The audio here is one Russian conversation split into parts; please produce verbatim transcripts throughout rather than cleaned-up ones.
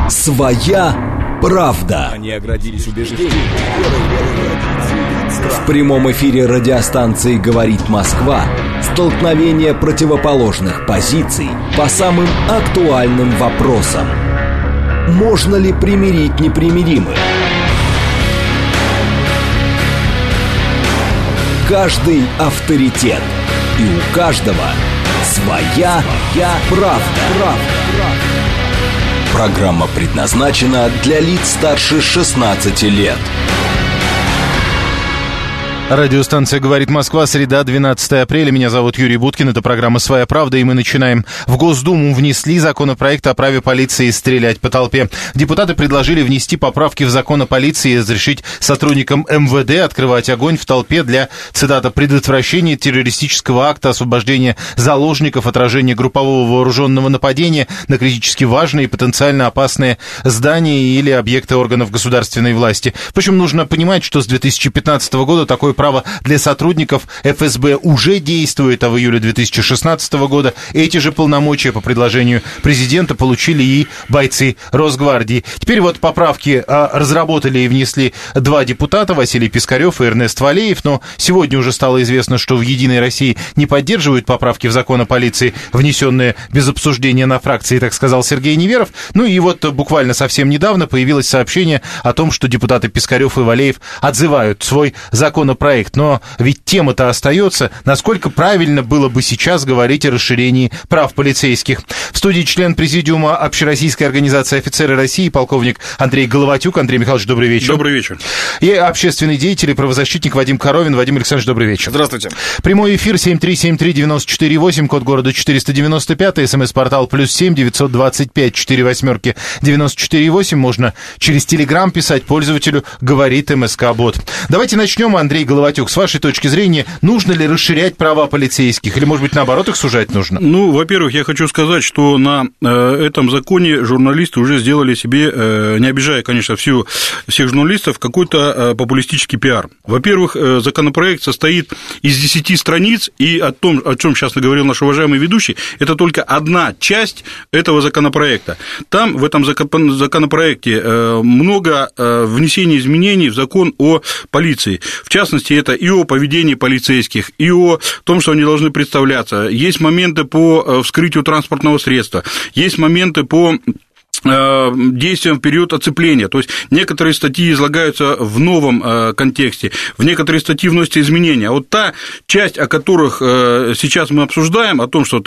Своя правда. Они оградились убеждением. В прямом эфире радиостанции «Говорит Москва» столкновение противоположных позиций по самым актуальным вопросам. Можно ли примирить непримиримых? Каждый авторитет, и у каждого своя, своя правда. правда. Программа предназначена для лиц старше шестнадцати лет. Радиостанция «Говорит Москва», среда, двенадцатое апреля. Меня зовут Юрий Буткин. Это программа «Своя правда», и мы начинаем. В Госдуму внесли законопроект о праве полиции стрелять по толпе. Депутаты предложили внести поправки в закон о полиции и разрешить сотрудникам эм вэ дэ открывать огонь в толпе для, цитата, «предотвращения террористического акта, освобождения заложников, отражения группового вооруженного нападения на критически важные и потенциально опасные здания или объекты органов государственной власти». Впрочем, нужно понимать, что с две тысячи пятнадцатого года такое право для сотрудников эф эс бэ уже действует, а в июле две тысячи шестнадцатого года эти же полномочия по предложению президента получили и бойцы Росгвардии. Теперь вот поправки а, разработали и внесли два депутата, Василий Пискарев и Эрнест Валеев, но сегодня уже стало известно, что в «Единой России» не поддерживают поправки в закон о полиции, внесенные без обсуждения на фракции, так сказал Сергей Неверов. Ну и вот буквально совсем недавно появилось сообщение о том, что депутаты Пискарев и Валеев отзывают свой законопроект. Но ведь тема-то остается. Насколько правильно было бы сейчас говорить о расширении прав полицейских? В студии член президиума Общероссийской организации «Офицеры России» полковник Андрей Головатюк. Андрей Михайлович, добрый вечер. Добрый вечер. И общественный деятель и правозащитник Вадим Коровин. Вадим Александрович, добрый вечер. Здравствуйте. Прямой эфир семь три семь три девять четыре восемь, код города четыреста девяносто пять, смс-портал плюс семь девятьсот двадцать пять четыре восьмерки девяносто четыре восемь. Можно через Телеграм писать пользователю «Говорит МСК-бот». Давайте начнем, Андрей Головатюк. Головатюк, с вашей точки зрения, нужно ли расширять права полицейских? Или, может быть, наоборот, их сужать нужно? Ну, во-первых, я хочу сказать, что на э, этом законе журналисты уже сделали себе, э, не обижая, конечно, всю, всех журналистов, какой-то э, популистический пиар. Во-первых, э, законопроект состоит из десяти страниц, и о том, о чем сейчас говорил наш уважаемый ведущий, это только одна часть этого законопроекта. Там, в этом законопроекте, э, много э, внесений изменений в закон о полиции. В частности, это и о поведении полицейских, и о том, что они должны представляться. Есть моменты по вскрытию транспортного средства, есть моменты по действиям в период оцепления. То есть некоторые статьи излагаются в новом э, контексте, в некоторые статьи вносятся изменения. А вот та часть, о которых э, сейчас мы обсуждаем, о том, что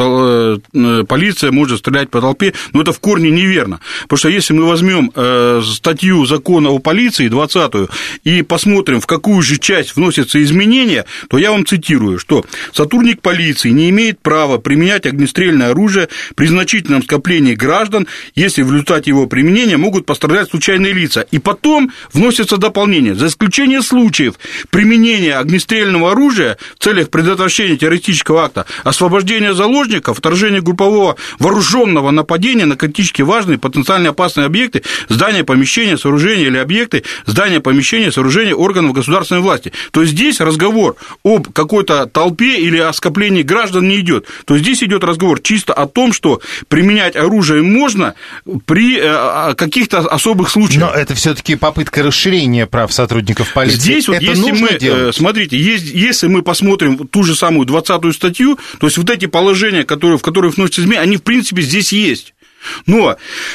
э, полиция может стрелять по толпе, ну, это в корне неверно. Потому что если мы возьмем э, статью закона о полиции, двадцатую, и посмотрим, в какую же часть вносятся изменения, то я вам цитирую, что сотрудник полиции не имеет права применять огнестрельное оружие при значительном скоплении граждан, если в результате его применения могут пострадать случайные лица. И потом вносится дополнение. За исключением случаев применения огнестрельного оружия в целях предотвращения террористического акта, освобождения заложников, вторжения группового вооруженного нападения на критически важные потенциально опасные объекты, здания, помещения, сооружения или объекты, здания, помещения, сооружения органов государственной власти. То есть здесь разговор об какой-то толпе или о скоплении граждан не идет. То есть здесь идет разговор чисто о том, что применять оружие можно при каких-то особых случаях. Но это все-таки попытка расширения прав сотрудников полиции. Здесь вот, это если мы, делать? смотрите, если мы посмотрим ту же самую двадцатую статью, то есть вот эти положения, которые, в которые вносятся изменения, они, в принципе, здесь есть. Но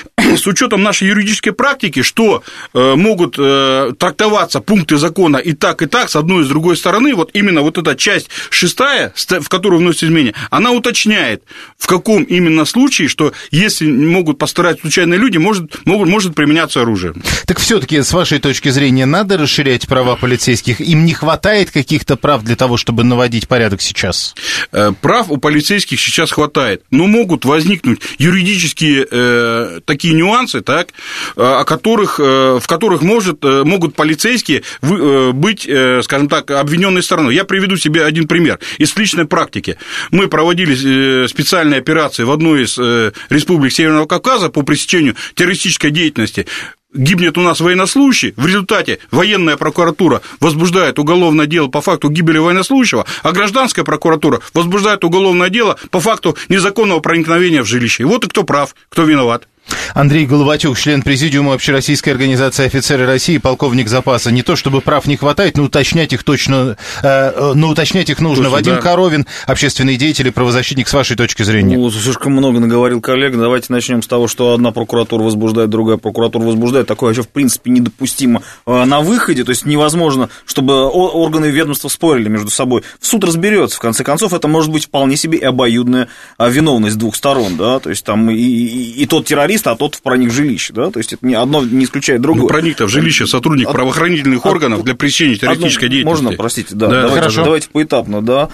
с учетом нашей юридической практики, что э, могут э, трактоваться пункты закона и так, и так, с одной и с другой стороны, вот именно вот эта часть шестая, в которую вносятся изменения, она уточняет, в каком именно случае, что если могут пострадать случайные люди, может, могут, может применяться оружие. Так все-таки, с вашей точки зрения, надо расширять права полицейских? Им не хватает каких-то прав для того, чтобы наводить порядок сейчас? Э, прав у полицейских сейчас хватает, но могут возникнуть юридические Э, такие нюансы, так, о которых, э, в которых может, э, могут полицейские вы, э, быть, э, скажем так, обвиненной стороной. Я приведу себе один пример из личной практики. Мы проводили специальные операции в одной из э, республик Северного Кавказа по пресечению террористической деятельности. Гибнет у нас военнослужащий, в результате военная прокуратура возбуждает уголовное дело по факту гибели военнослужащего, а гражданская прокуратура возбуждает уголовное дело по факту незаконного проникновения в жилище. И вот и кто прав, кто виноват. Андрей Головатюк, член президиума Общероссийской организации офицеры России, полковник запаса. Не то чтобы прав не хватает, но уточнять их точно, э, но уточнять их нужно. Точно, Вадим да. Коровин, общественный деятель и правозащитник, с вашей точки зрения. Ну, слишком много наговорил коллега. Давайте начнем с того, что одна прокуратура возбуждает, другая прокуратура возбуждает. Такое вообще, в принципе, недопустимо на выходе. То есть невозможно, чтобы органы и ведомства спорили между собой. В суд разберется. В конце концов, это может быть вполне себе и обоюдная виновность двух сторон. Да? То есть там и, и, и тот террорист, а тот проник в жилище, да, то есть это не, одно не исключает другое. Ну, проник-то в жилище сотрудник от, правоохранительных от, органов для пресечения террористической одно, деятельности. Можно, простите, да, да давайте, хорошо. давайте поэтапно, да.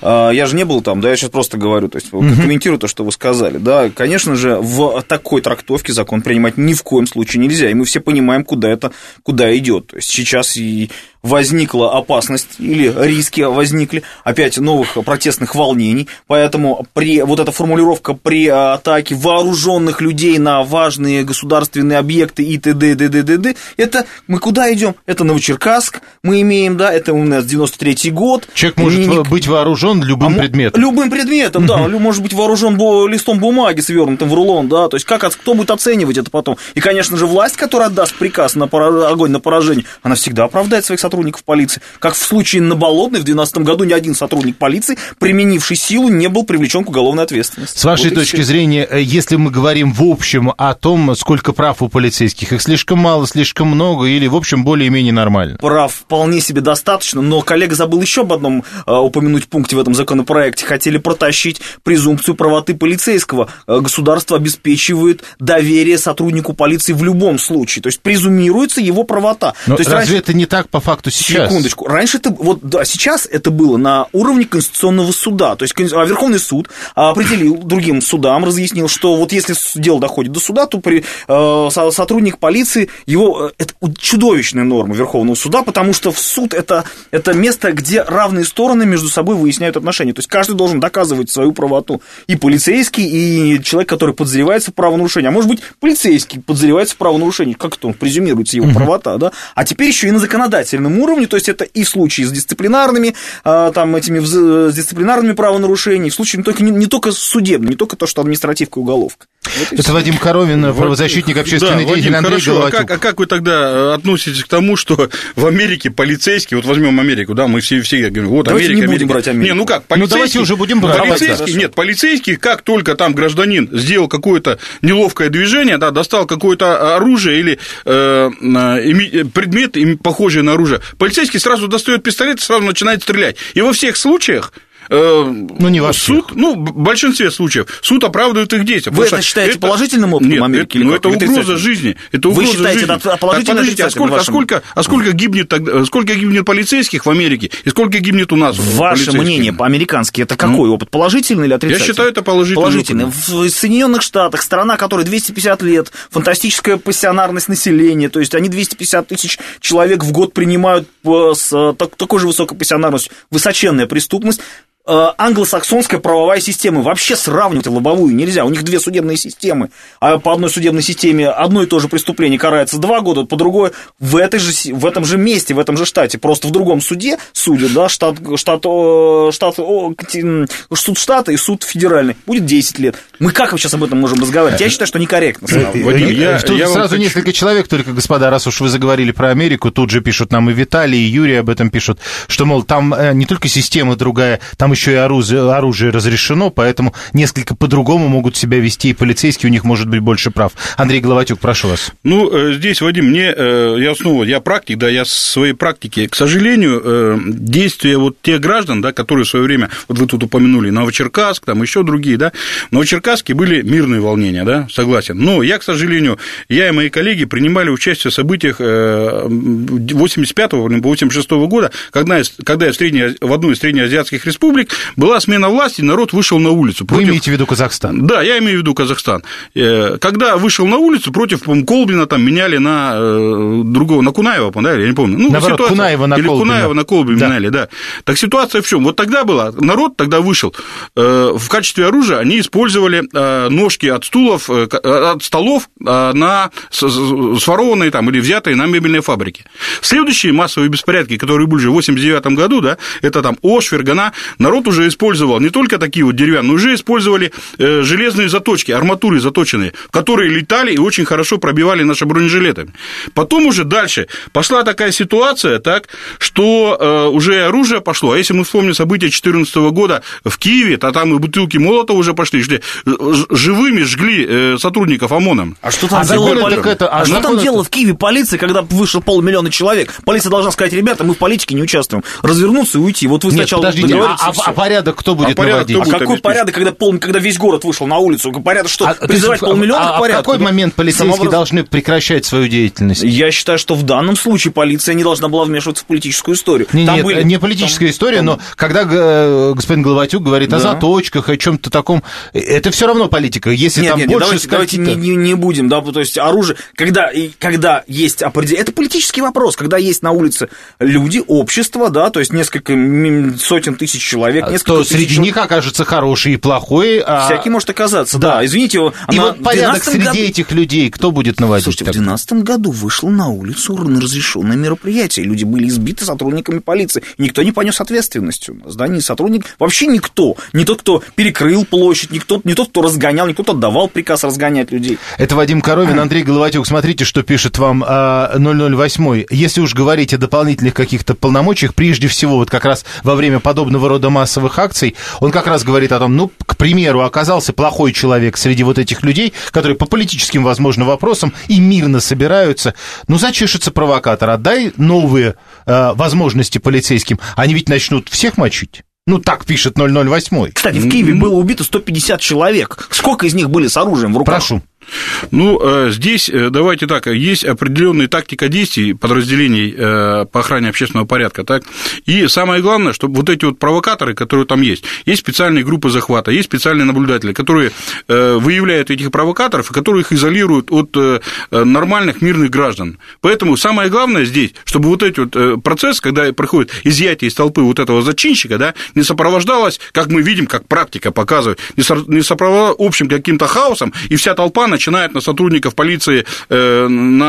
Я же не был там, да, я сейчас просто говорю, то есть угу. комментирую то, что вы сказали, да, конечно же, в такой трактовке закон принимать ни в коем случае нельзя, и мы все понимаем, куда это, куда идет, то есть сейчас и возникла опасность или риски возникли опять новых протестных волнений, поэтому при, вот эта формулировка при атаке вооруженных людей на важные государственные объекты и т.д. д.д. д.д. это мы куда идем? Это Новочеркасск мы имеем, да, это у нас девяносто третий год. Человек может не... быть вооружен любым а предметом. Любым предметом, да, может быть вооружен листом бумаги, свернутым в рулон, да, то есть как, кто будет оценивать это потом? И, конечно же, власть, которая отдаст приказ на огонь на поражение, она всегда оправдает своих сотрудников сотрудников полиции. Как в случае на Болотной в две тысячи двенадцатом году ни один сотрудник полиции, применивший силу, не был привлечен к уголовной ответственности. С вашей вот точки зрения, если мы говорим в общем о том, сколько прав у полицейских, их слишком мало, слишком много или в общем более-менее нормально? Прав вполне себе достаточно, но коллега забыл еще об одном а, упомянуть пункте в этом законопроекте. Хотели протащить презумпцию правоты полицейского. Государство обеспечивает доверие сотруднику полиции в любом случае. То есть презумируется его правота. Но То есть разве раньше... это не так по факту сейчас? Секундочку. Раньше это, вот, да, сейчас это было на уровне Конституционного суда. То есть Верховный суд определил другим судам, разъяснил, что вот если дело доходит до суда, то при, э, сотрудник полиции, его, это чудовищная норма Верховного суда, потому что в суд это, это место, где равные стороны между собой выясняют отношения. То есть каждый должен доказывать свою правоту. И полицейский, и человек, который подозревается в правонарушении. А может быть, полицейский подозревается в правонарушении. Как это он презюмируется, его правота, да? А теперь еще и на законодательном уровне, то есть это и в случае с дисциплинарными, там, этими, с дисциплинарными правонарушениями, в случае не только, не, не только судебным, не только то, что административка и уголовка. Вот это Вадим Коровин, правозащитник, общественный да, деятель, Андрей Головатюк. А как, а как вы тогда относитесь к тому, что в Америке полицейский, вот возьмем Америку, да, мы все, все говорим, вот давайте Америка, не будем Америка. брать Америку. Не, ну как, полицейский, ну, давайте уже будем брать. Полицейский, нет, полицейский, как только там гражданин сделал какое-то неловкое движение, да, достал какое-то оружие или э, предмет, похожий на оружие, полицейский сразу достает пистолет и сразу начинает стрелять. И во всех случаях ну, не во суд, ну, в большинстве случаев суд оправдывает их действия. Вы это считаете это... положительным опытом Нет, Америки? Это, ну, это угроза жизни. Это угроза Вы считаете жизни. это положительным так, а сколько, а, сколько, а сколько гибнет, сколько гибнет полицейских в Америке и сколько гибнет у нас? Ваше мнение по-американски, это какой ну, опыт? Положительный или отрицательный? Я считаю, это положительный. Положительный. В Соединенных Штатах, страна, которой двести пятьдесят лет, фантастическая пассионарность населения, то есть они двести пятьдесят тысяч человек в год принимают с такой же высокой пассионарностью, высоченная преступность. Англосаксонская правовая система. Вообще сравнивать лобовую нельзя. У них две судебные системы. А по одной судебной системе одно и то же преступление карается два года, по другой в, этой же, в этом же месте, в этом же штате. Просто в другом суде судят, да, штат, штат, штат, суд штата и суд федеральный. Будет десять лет. Мы как сейчас об этом можем разговаривать? Я считаю, что некорректно. Вадим, я, тут я сразу хочу... несколько человек, только, господа, раз уж вы заговорили про Америку, тут же пишут нам и Виталий, и Юрий об этом пишут, что, мол, там не только система другая, там еще и оружие, оружие разрешено, поэтому несколько по-другому могут себя вести, и полицейские, у них может быть больше прав. Андрей Головатюк, прошу вас. Ну, здесь, Вадим, мне, я снова, я практик, да, я с своей практики, к сожалению, действия вот тех граждан, да, которые в свое время, вот вы тут упомянули, Новочеркасск, там еще другие, да, в Новочеркасске были мирные волнения, да, согласен, но я, к сожалению, я и мои коллеги принимали участие в событиях восемьдесят пятого по восемьдесят шестого года, когда, когда я в, средне, в одной из среднеазиатских республик была смена власти, народ вышел на улицу. Против... Вы имеете в виду Казахстан? Да, я имею в виду Казахстан. Когда вышел на улицу, против, по-моему, Колбина там меняли на другого, на Кунаева, да, я не помню. Ну, наоборот, ситуация... Кунаева на Или Колбина. Кунаева на Колбина да. меняли, да. Так ситуация в чем? Вот тогда была, народ тогда вышел, в качестве оружия они использовали ножки от стулов, от столов на сворованные там или взятые на мебельной фабрике. Следующие массовые беспорядки, которые были уже в восемьдесят девятом году, да, это там Ош, Фергана, народ уже использовал не только такие вот деревянные, но уже использовали э, железные заточки, арматуры заточенные, которые летали и очень хорошо пробивали наши бронежилеты. Потом уже дальше пошла такая ситуация, так, что э, уже оружие пошло, а если мы вспомним события две тысячи четырнадцатого года в Киеве, то там и бутылки Молотова уже пошли, шли, живыми жгли э, сотрудников ОМОНа. А что там а делала, закон, поли... это, а а что там это... делала в Киеве полиция, когда вышло полмиллиона человек? Полиция должна сказать: ребята, мы в политике не участвуем, развернуться и уйти. Вот вы Нет, сначала подождите, договоритесь, а, а, а порядок кто будет а порядок наводить? кто будет а какой обеспечить? порядок, когда, пол... когда весь город вышел на улицу? Порядок что, А, призывать есть, полмиллиона а, к порядку? А в какой момент полицейские Самообраз... должны прекращать свою деятельность? Я считаю, что в данном случае полиция не должна была вмешиваться в политическую историю. Не, там нет, были... не политическая там... история, там... но когда э, господин Головатюк говорит да. о заточках, о чем-то таком, это все равно политика. Если нет, там нет, больше давайте, давайте не, не, не будем, да, то есть оружие, когда, когда есть определенное... Это политический вопрос, когда есть на улице люди, общество, да, то есть несколько сотен тысяч человек, несколько то тысяч среди человек. них окажется хороший и плохой. А... Всякий может оказаться, да. да. Извините, и она... вот порядок среди году... этих людей кто будет наводить? Слушайте, так? в две тысячи двенадцатом году вышло на улицу на разрешенное мероприятие. Люди были избиты сотрудниками полиции. Никто не понес ответственности. У нас, да, ни сотрудник, вообще никто. Не тот, кто перекрыл площадь, не тот, не тот, кто разгонял, не кто отдавал приказ разгонять людей. Это Вадим Коровин, Андрей Головатюк. Смотрите, что пишет вам ноль ноль восемь. Если уж говорить о дополнительных каких-то полномочиях, прежде всего, вот как раз во время подобного рода массовых акций, он как раз говорит о том, ну, к примеру, оказался плохой человек среди вот этих людей, которые по политическим, возможно, вопросам и мирно собираются. Ну, зачешется провокатор, отдай новые э, возможности полицейским. Они ведь начнут всех мочить. Ну, так пишет ноль ноль восемь. Кстати, в Киеве было убито сто пятьдесят человек. Сколько из них были с оружием в руках? Прошу. Ну, здесь, давайте так, есть определенная тактика действий подразделений по охране общественного порядка, так, и самое главное, чтобы вот эти вот провокаторы, которые там есть, есть специальные группы захвата, есть специальные наблюдатели, которые выявляют этих провокаторов и которые их изолируют от нормальных мирных граждан. Поэтому самое главное здесь, чтобы вот этот вот процесс, когда проходит изъятие из толпы вот этого зачинщика, да, не сопровождалось, как мы видим, как практика показывает, не сопровождалось общим каким-то хаосом, и вся толпа начинает на сотрудников полиции э,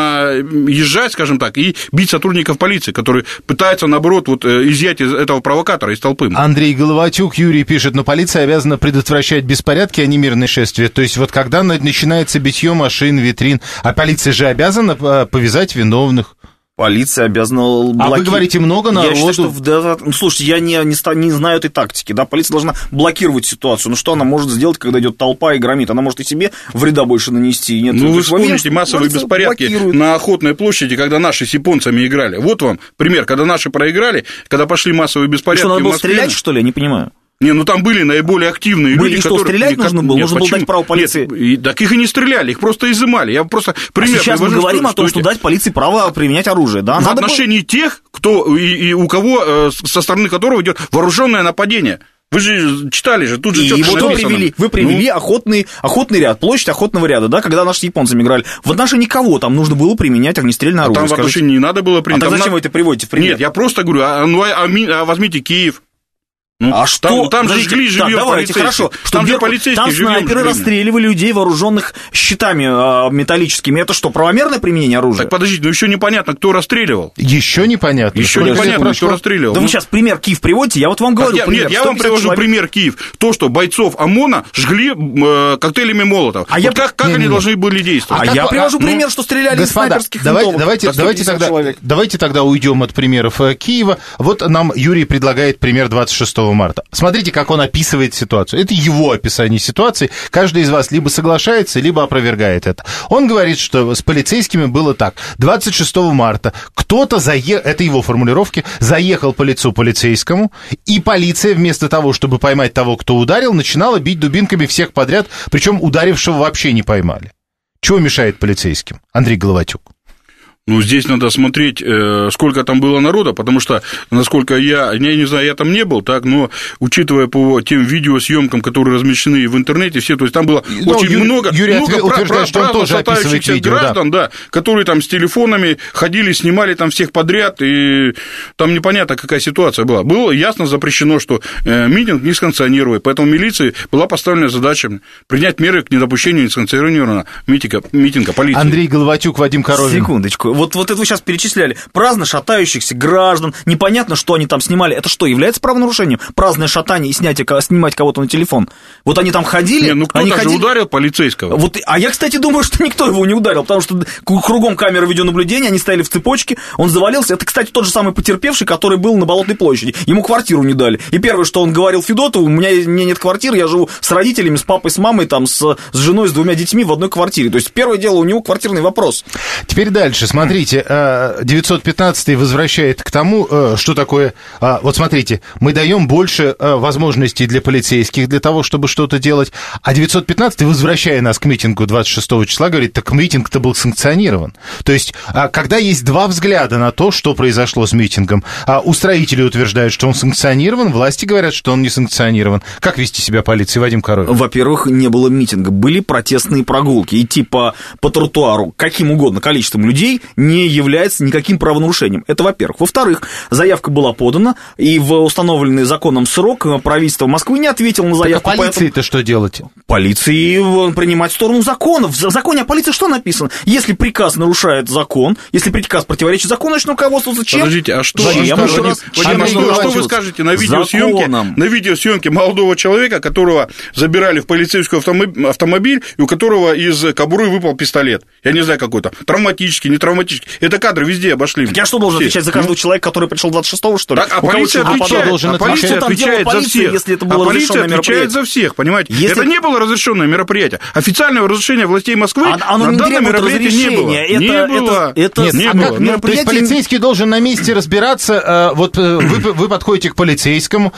наезжать, скажем так, и бить сотрудников полиции, которые пытаются, наоборот, вот, изъять из этого провокатора из толпы. Андрей Головатюк, Юрий пишет, но полиция обязана предотвращать беспорядки, а не мирные шествия. То есть вот когда начинается битье машин, витрин, а полиция же обязана повязать виновных. Полиция обязана блокировать. А вы говорите, много народу. Я считаю, что... Да, ну, слушайте, я не, не, не знаю этой тактики. Да? Полиция должна блокировать ситуацию. Ну, что она может сделать, когда идет толпа и громит? Она может и себе вреда больше нанести. Нет, ну, вы вспомните массовые беспорядки блокирует. На Охотной площади, когда наши с японцами играли. Вот вам пример. Когда наши проиграли, когда пошли массовые беспорядки. Что, надо было Москве... стрелять, что ли? Я не понимаю. Не, ну там были наиболее активные были, люди, что, которые... стрелять Никак... нужно было? Нет, нужно почему? было дать право полиции? Нет, и, так их и не стреляли, их просто изымали. Я просто пример а сейчас привожу, мы говорим что, о том, что, что дать полиции право применять оружие. Да? В Надо отношении было... тех, кто и, и у кого, со стороны которого идет вооруженное нападение. Вы же читали же, тут же и вот вы привели, вы привели ну... охотный, охотный ряд, площадь охотного ряда, да, когда наши с японцами играли. В отношении кого там нужно было применять огнестрельное оружие? А там в отношении не надо было применять. А тогда зачем на... вы это приводите в пример? Нет, я просто говорю, а, ну, а, а возьмите Киев. Ну, а что? Там, там же жгли живьем да, давайте, хорошо. Там же полицейские Там снайперы расстреливали людей, вооруженных щитами э, металлическими. Это что, правомерное применение оружия? Так подождите, ну еще непонятно, кто расстреливал. Еще непонятно. Еще непонятно, кто расстреливал. Да ну... вы сейчас пример Киев приводите, я вот вам говорю. Я, пример, нет, я вам привожу человек... пример Киев. То, что бойцов ОМОНа жгли э, коктейлями Молотов. А вот я... как, как не, они не, должны были действовать? А, а как... я привожу а, пример, ну... что стреляли из снайперских давайте, давайте, давайте, тогда, давайте тогда уйдем от примеров Киева. Вот нам Юрий предлагает пример двадцать шестого марта. Смотрите, как он описывает ситуацию. Это его описание ситуации. Каждый из вас либо соглашается, либо опровергает это. Он говорит, что с полицейскими было так. двадцать шестого марта кто-то заехал, это его формулировки, заехал по лицу полицейскому, и полиция вместо того, чтобы поймать того, кто ударил, начинала бить дубинками всех подряд, причем ударившего вообще не поймали. Чего мешает полицейским? Андрей Головатюк. Ну, здесь надо смотреть, сколько там было народа, потому что, насколько я, я не знаю, я там не был, так, но учитывая по тем видеосъемкам, которые размещены в интернете, все, то есть там было ну, очень Юрий, много, Юрий много утверждает, что он тоже описывает видео, граждан, да. да, которые там с телефонами ходили, снимали там всех подряд, и там непонятно, какая ситуация была. Было ясно запрещено, что митинг не санкционирует, поэтому милиции была поставлена задача принять меры к недопущению несанкционированного митинга, митинга полиции. Андрей Головатюк, Вадим Коровин. Секундочку. вот, вот это вы сейчас перечисляли. Праздно шатающихся граждан, непонятно, что они там снимали. Это что, является правонарушением? Праздное шатание и снятие, снимать кого-то на телефон? Вот они там ходили... Не, ну кто-то они же ходили... ударил полицейского. Вот, а я, кстати, думаю, что никто его не ударил, потому что кругом камеры видеонаблюдения, они стояли в цепочке, он завалился. Это, кстати, тот же самый потерпевший, который был на Болотной площади. Ему квартиру не дали. И первое, что он говорил Федотову: у меня, у меня нет квартиры, я живу с родителями, с папой, с мамой, там, с, с женой, с двумя детьми в одной квартире. То есть первое дело, у него квартирный вопрос. Теперь дальше, смотрите, девятьсот пятнадцатый возвращает к тому, что такое... Вот смотрите, мы даем больше возможностей для полицейских для того, чтобы что-то делать, а девятьсот пятнадцатый, возвращая нас к митингу двадцать шестого числа, говорит, так митинг-то был санкционирован. То есть, когда есть два взгляда на то, что произошло с митингом, устроители утверждают, что он санкционирован, власти говорят, что он не санкционирован. Как вести себя полиции, Вадим Коровин? Во-первых, не было митинга, были протестные прогулки. Идти по, по тротуару каким угодно количеством людей не является никаким правонарушением. Это во-первых. Во-вторых, заявка была подана, и в установленный законом срок правительство Москвы не ответило на заявку. Так а полиции-то поэтому... что делать? Полиции принимать сторону закона. В законе о полиции что написано? Если приказ нарушает закон, если приказ противоречит закону, значит, руководствоваться чем? Подождите, а что, Вадим, а что, раз, Вадим, а что, что вы скажете на видеосъемке, на видеосъемке молодого человека, которого забирали в полицейский автомобиль, и у которого из кобуры выпал пистолет? Я не знаю, какой-то. Травматический, не травматический. Это кадры везде обошли. Так я что, должен отвечать за каждого человека, который пришел двадцать шестого, что ли? Так, а полиция отвечает, а полиция отвечает за всех. Если это было а полиция отвечает за всех, понимаете? Если... Это не было разрешенное мероприятие. Официального разрешения властей Москвы а, оно на не данное мероприятие не было. Это, не было. Это, это, Нет, не а было. Как мероприятие... То есть полицейский должен на месте разбираться. Вот вы, вы подходите к полицейскому,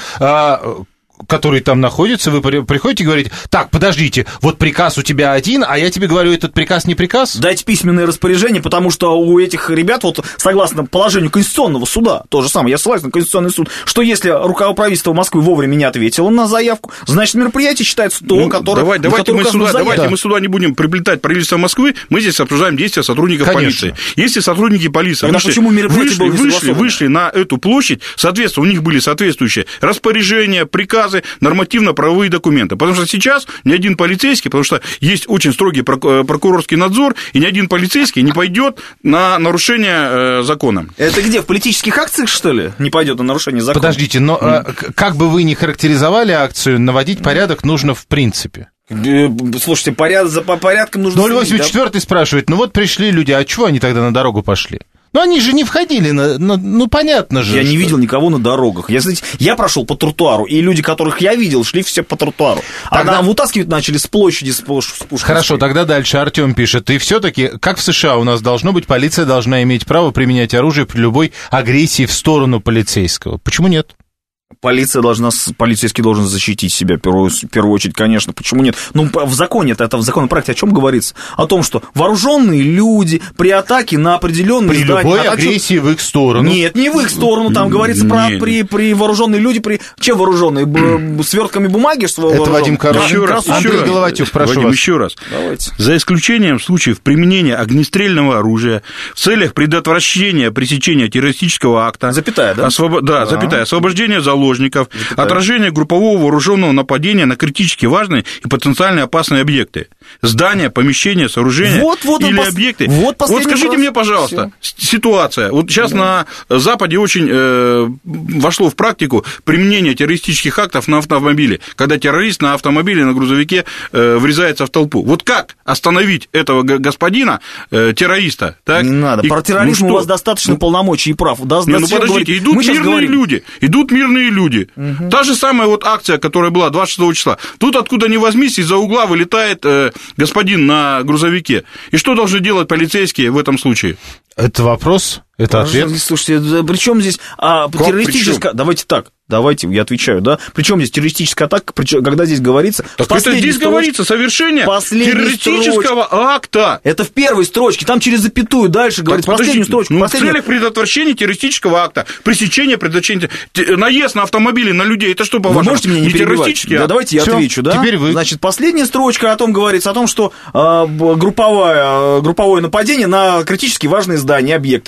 который там находится, вы приходите и говорите: так, подождите, вот приказ у тебя один, а я тебе говорю, этот приказ не приказ? Дайте письменное распоряжение, потому что у этих ребят, вот согласно положению Конституционного суда, то же самое, я ссылаюсь на Конституционный суд, что если руководство правительства Москвы вовремя не ответило на заявку, значит, мероприятие считается то, ну, которое... Давай, давайте мы, сюда, давайте да. мы сюда не будем приплетать правительство Москвы, мы здесь обсуждаем действия сотрудников Конечно. полиции. Если сотрудники полиции Тогда вышли, почему мероприятие вышли, было не вышли, вышли на эту площадь, соответственно, у них были соответствующие распоряжения, приказы, нормативно правовые документы. Потому что сейчас ни один полицейский, потому что есть очень строгий прокурорский надзор, и ни один полицейский не пойдет на нарушение закона. Это где, в политических акциях, что ли, не пойдет на нарушение закона? Подождите, но mm. как бы вы ни характеризовали акцию, наводить порядок нужно в принципе. Слушайте, поряд... за по порядкам нужно... ноль восемь четыре да? спрашивает, ну вот пришли люди, а чего они тогда на дорогу пошли? Ну, они же не входили, на, на, ну, понятно же. Я что... не видел никого на дорогах. Я, знаете, я прошел по тротуару, и люди, которых я видел, шли все по тротуару. Тогда... А нам вытаскивать начали с площади, с Пушкинской. Хорошо, тогда дальше Артем пишет. И все-таки, как в США у нас должно быть, полиция должна иметь право применять оружие при любой агрессии в сторону полицейского. Почему нет? Полиция должна, полицейский должен защитить себя, в первую, в первую очередь, конечно. Почему нет? Ну, в законе, это, это в законопроекте о чем говорится? О том, что вооруженные люди при атаке на определенные при здания... При любой агрессии в их сторону. Нет, не в их сторону, там говорится про при, при вооруженные люди, при... Чем вооруженные? Свертками бумаги? Что это Вадим Коровин. Еще раз, Андрей еще Головатюк, прошу Вадим, вас. еще раз. Давайте. За исключением случаев применения огнестрельного оружия в целях предотвращения пресечения террористического акта... Запятая, да? Освоб... Да, а. запятая. Освобождения заложников, запятая. Отражение группового вооруженного нападения на критически важные и потенциально опасные объекты. Здания, помещения, сооружения вот, вот или пос... объекты. Вот, вот скажите вопрос. Мне, пожалуйста, Всё. Ситуация. Вот сейчас да. на Западе очень э, вошло в практику применение террористических актов на автомобиле, когда террорист на автомобиле, на грузовике э, врезается в толпу. Вот как остановить этого господина, э, террориста? Так? Не надо. И, Про терроризм ну, у вас достаточно ну, полномочий и прав. Да, не, ну подождите, говорить. Идут Мы мирные люди. Идут мирные люди. Угу. Та же самая вот акция, которая была двадцать шестого числа. Тут откуда ни возьмись, из-за угла вылетает э, господин на грузовике. И что должны делать полицейские в этом случае? Это вопрос, это ответ. Слушайте, при чем здесь а, террористическая... Давайте так. Давайте, я отвечаю, да? Причем здесь террористическая атака, когда здесь говорится... Так это здесь строчке, говорится совершение террористического строчке. Акта. Это в первой строчке, там через запятую дальше говорится последнюю строчку. Ну, последнюю... в целях предотвращения террористического акта, пресечения, предотвращения... Наезд на автомобили, на людей, это что, по-вашему? Вы можете меня не, не террористический акт? Да, давайте я Всё, отвечу, да? Теперь вы. Значит, последняя строчка о том говорится, о том, что э, групповое, групповое нападение на критически важные здания, объекты. Правильно я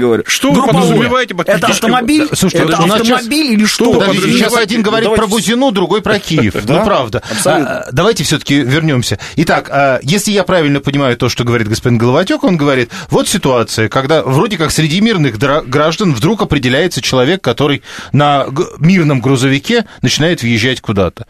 говорю. Что вы подразумеваете под Это автомобиль? Слушайте, это автомобиль или что? Подождите, сейчас один говорит про Бузину, другой про Киев. Ну, правда. Абсолютно. Давайте все-таки вернемся. Итак, если я правильно понимаю то, что говорит господин Головатюк, он говорит, вот ситуация, когда вроде как среди мирных граждан вдруг определяется человек, который на мирном грузовике начинает въезжать куда-то.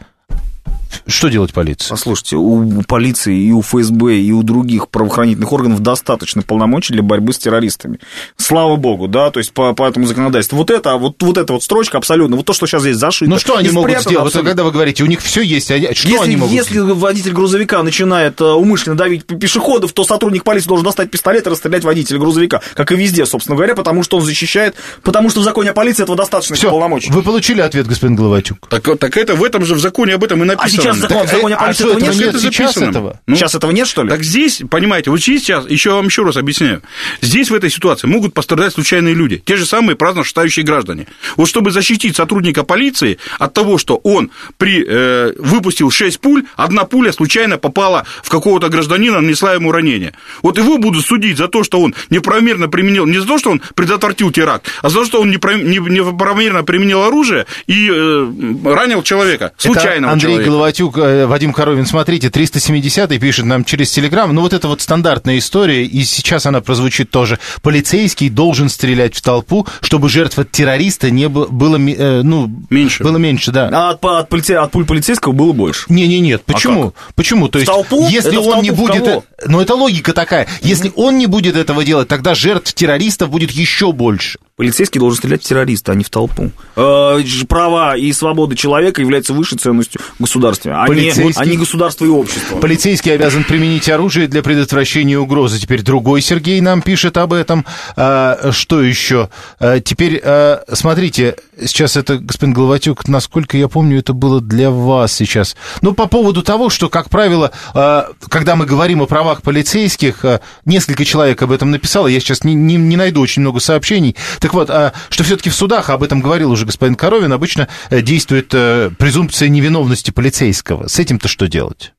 Что делать полиции? Послушайте, у полиции и у эф эс бэ, и у других правоохранительных органов достаточно полномочий для борьбы с террористами. Слава богу, да, то есть по, по этому законодательству. Вот это, вот, вот эта вот строчка абсолютно, вот то, что сейчас здесь зашито. Ну что они могут сделать? Вот, когда вы говорите, у них все есть, а что если, они могут если сделать? водитель грузовика начинает умышленно давить пешеходов, то сотрудник полиции должен достать пистолет и расстрелять водителя грузовика, как и везде, собственно говоря, потому что он защищает, потому что в законе о полиции этого достаточно Всё, полномочий. Вы получили ответ, господин Головатюк? Так, так это в этом же в законе об этом и написано. А сейчас закон, в законе о а полиции что, этого нет? нет Это сейчас записано. этого? Ну, сейчас этого нет, что ли? Так здесь, понимаете, вот здесь сейчас, еще я вам еще раз объясняю, здесь в этой ситуации могут пострадать случайные люди, те же самые праздно шатающие граждане. Вот чтобы защитить сотрудника полиции от того, что он при, э, выпустил шесть пуль, одна пуля случайно попала в какого-то гражданина, нанесла ему ранение. Вот его будут судить за то, что он неправомерно применил, не за то, что он предотвратил теракт, а за то, что он неправомерно применил оружие и э, ранил человека, случайного Андрей человека. Головатюк, Вадим Коровин, смотрите, триста семидесятый пишет нам через Телеграм, ну вот это вот стандартная история, и сейчас она прозвучит тоже. Полицейский должен стрелять в толпу, чтобы жертв от террориста не было, было, ну, меньше. было меньше, да. А от, от, полице, от пуль полицейского было больше. Не-не, нет, почему? А Почему? То есть, толпу? если Это он в не толпу будет... кого? Ну, это логика такая. Если он не будет этого делать, тогда жертв террористов будет еще больше. Полицейский должен стрелять в террориста, а не в толпу. Э, права и свободы человека являются высшей ценностью государства, а не, а не государство и общество. Полицейский обязан применить оружие для предотвращения угрозы. Теперь другой Сергей нам пишет об этом. А, что еще? А, теперь, а, смотрите, сейчас это, господин Головатюк, насколько я помню, это было для вас сейчас. Ну, по поводу того, что, как правило, а, когда мы говорим о правах полицейских, а, несколько человек об этом написало, я сейчас не, не, не найду очень много сообщений. Так вот, а, что все-таки в судах, об этом говорил уже господин Коровин, обычно действует а, презумпция невиновности полицейского. С этим-то что делать?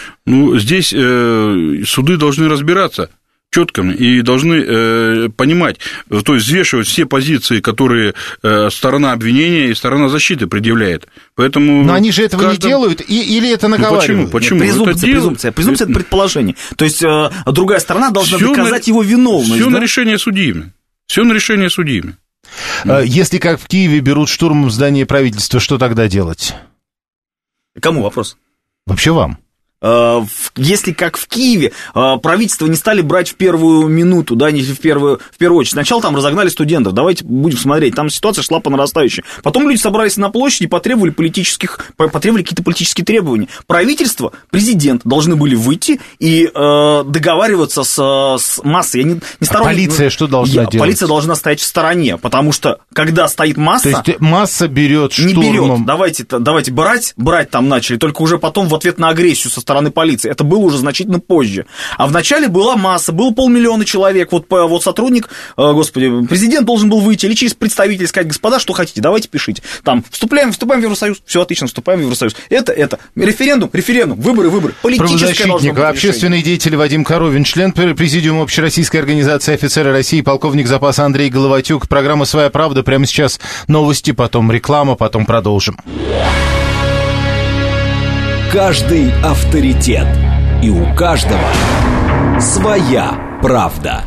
Ну, здесь э, суды должны разбираться четко и должны э, понимать, то есть взвешивать все позиции, которые э, сторона обвинения и сторона защиты предъявляет. Поэтому но они же этого каждом... не делают, и, или это наговаривают? Ну, почему? Почему? Презумпция, это презумпция, презумпция это предположение. То есть э, другая сторона должна всё доказать на... его виновность. Все да? на решение судьями. Все на решение судьями. Если, как в Киеве, берут штурмом здание правительства, что тогда делать? Кому вопрос? Вообще вам. Если, как в Киеве, правительство не стали брать в первую минуту, да, не в первую, в первую очередь. Сначала там разогнали студентов, давайте будем смотреть, там ситуация шла по нарастающей. Потом люди собрались на площади и потребовали политических, потребовали какие-то политические требования. Правительство, президент должны были выйти и э, договариваться с, с массой. Я не, не сторонник, а полиция ну, что должна я, делать? Полиция должна стоять в стороне, потому что, когда стоит масса... То есть масса берет штурмом... Не берет, давайте, давайте брать, брать там начали, только уже потом в ответ на агрессию со стороны полиции. Это было уже значительно позже. А вначале была масса, было полмиллиона человек. Вот, вот сотрудник, господи, президент должен был выйти или через представителей сказать: господа, что хотите, давайте пишите. Там, вступаем, вступаем в Евросоюз, все отлично, вступаем в Евросоюз. Это, это, референдум, референдум, выборы, выборы. Политическое должно быть общественный деятель Вадим Коровин, член Президиума Общероссийской организации офицеры России, полковник запаса Андрей Головатюк. Программа «Своя правда». Прямо сейчас новости, потом реклама, потом продолжим. Каждый авторитет. И у каждого своя правда.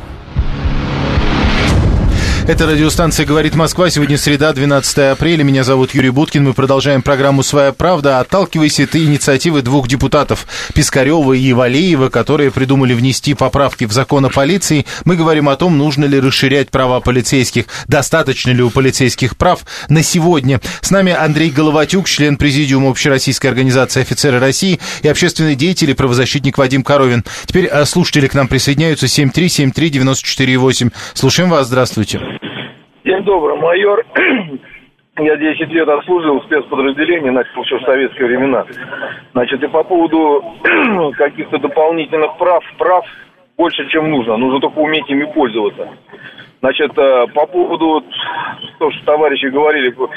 Это радиостанция «Говорит Москва». Сегодня среда, двенадцатое апреля. Меня зовут Юрий Буткин. Мы продолжаем программу «Своя правда». Отталкиваясь от инициативы двух депутатов, Пискарёва и Валеева, которые придумали внести поправки в закон о полиции, мы говорим о том, нужно ли расширять права полицейских, достаточно ли у полицейских прав на сегодня. С нами Андрей Головатюк, член Президиума Общероссийской организации офицеры России, и общественный деятель и правозащитник Вадим Коровин. Теперь слушатели к нам присоединяются. семь три семь три девяносто четыре восемь. Слушаем вас. Здравствуйте. День добрый, майор. Я десять лет отслужил в спецподразделении, начал еще в советские времена. Значит, и по поводу каких-то дополнительных прав, прав больше, чем нужно. Нужно только уметь ими пользоваться. Значит, по поводу, то, что товарищи говорили,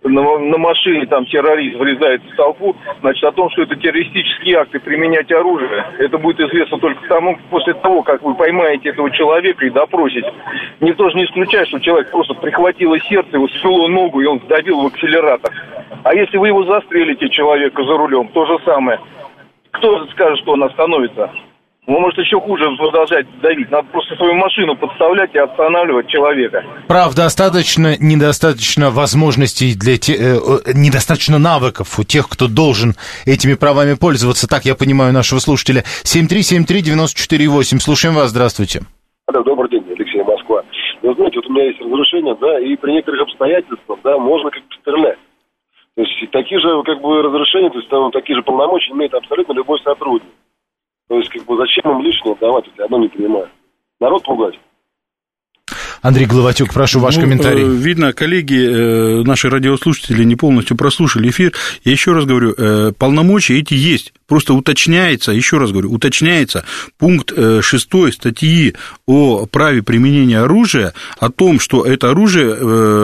на, на машине там террорист врезается в толпу, значит, о том, что это террористические акты, применять оружие, это будет известно только тому, после того, как вы поймаете этого человека и допросите. Никто же не исключает, что человек просто прихватило сердце, его свело ногу, и он вдавил в акселератор. А если вы его застрелите, человека за рулем, то же самое. Кто скажет, что он остановится? Он может еще хуже продолжать давить. Надо просто свою машину подставлять и останавливать человека. Прав, достаточно, недостаточно возможностей для те, э, недостаточно навыков у тех, кто должен этими правами пользоваться. Так я понимаю нашего слушателя. семь три семь три девять четыре восемь. Слушаем вас, здравствуйте. Да, добрый день, Алексей, Москва. Вы знаете, вот у меня есть разрешение, да, и при некоторых обстоятельствах, да, можно как бы стрелять. То есть такие же, как бы, разрешения, то есть там такие же полномочия имеет абсолютно любой сотрудник. То есть, как бы, зачем им лишнее давать, если одно не понимаю. Народ пугать. Андрей Головатюк, прошу, ваш ну, комментарий. Видно, коллеги, наши радиослушатели не полностью прослушали эфир. Я еще раз говорю, полномочия эти есть. Просто уточняется, еще раз говорю, уточняется пункт шестой статьи о праве применения оружия, о том, что это оружие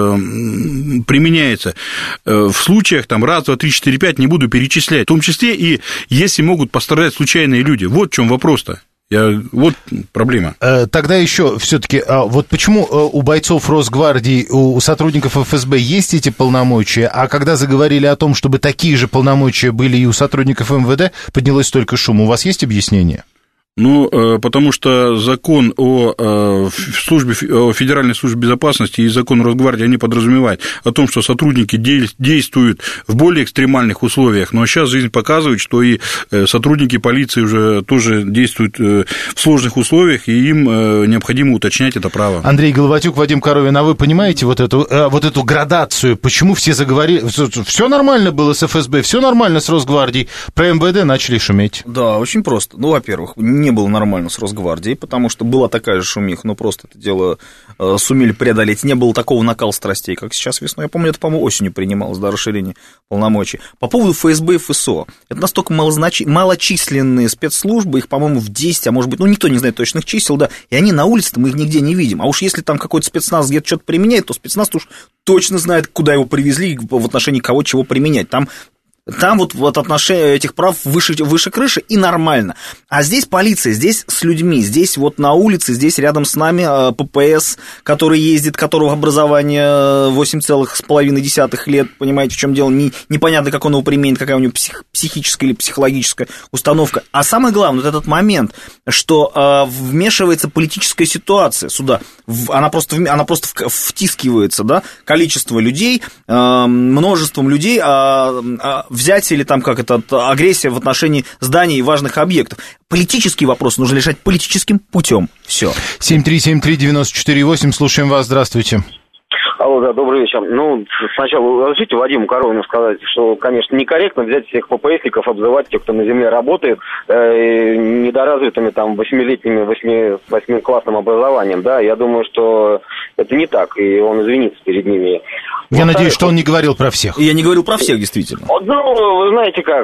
применяется в случаях там, раз, два, три, четыре, пять, не буду перечислять, в том числе и если могут пострадать случайные люди. Вот в чем вопрос-то. Я, вот проблема. Тогда еще все-таки, вот почему у бойцов Росгвардии, у сотрудников эф эс бэ есть эти полномочия, а когда заговорили о том, чтобы такие же полномочия были и у сотрудников эм вэ дэ, поднялось столько шума. У вас есть объяснение? Ну, потому что закон о, службе, о Федеральной службе безопасности и закон о Росгвардии, они подразумевают о том, что сотрудники действуют в более экстремальных условиях, но сейчас жизнь показывает, что и сотрудники полиции уже тоже действуют в сложных условиях, и им необходимо уточнять это право. Андрей Головатюк, Вадим Коровин, а вы понимаете вот эту, вот эту градацию, почему все заговорили, все нормально было с эф эс бэ, все нормально с Росгвардией, про эм вэ дэ начали шуметь? Да, очень просто. Ну, во-первых, не было нормально с Росгвардией, потому что была такая же шумиха, но просто это дело э, сумели преодолеть. Не было такого накала страстей, как сейчас весной. Я помню, это, по-моему, осенью принималось, да, расширение полномочий. По поводу эф эс бэ и эф эс о. Это настолько малознач... малочисленные спецслужбы, их, по-моему, в десять, а может быть, ну, никто не знает точных чисел, да, и они на улице-то, мы их нигде не видим. А уж если там какой-то спецназ где-то что-то применяет, то спецназ уж точно знает, куда его привезли, в отношении кого чего применять. Там Там вот, вот отношение этих прав выше, выше крыши и нормально. А здесь полиция, здесь с людьми, здесь вот на улице, здесь рядом с нами пэ пэ эс, который ездит, которого образование восемь целых пять десятых лет, понимаете, в чем дело, не, непонятно, как он его применит, какая у него псих, психическая или психологическая установка. А самое главное, вот этот момент, что э, вмешивается политическая ситуация сюда, в, она, просто, она просто втискивается, да, количество людей, э, множеством людей, э, э, взятие или там как это, агрессия в отношении зданий и важных объектов. Политический вопрос нужно решать политическим путем. Все. семь три семь три девять четыре восемь, слушаем вас, здравствуйте. Алло, да, добрый вечер. Ну, сначала разрешите Вадиму Коровину сказать, что, конечно, некорректно взять всех пэ пэ эсников, обзывать тех, кто на земле работает, э, недоразвитыми там восьмилетними, восьми, восьмиклассным образованием, да, я думаю, что это не так, и он извинится перед ними. Я вот, надеюсь, что он не говорил про всех. Я не говорил про всех, действительно. Ну, вы знаете как,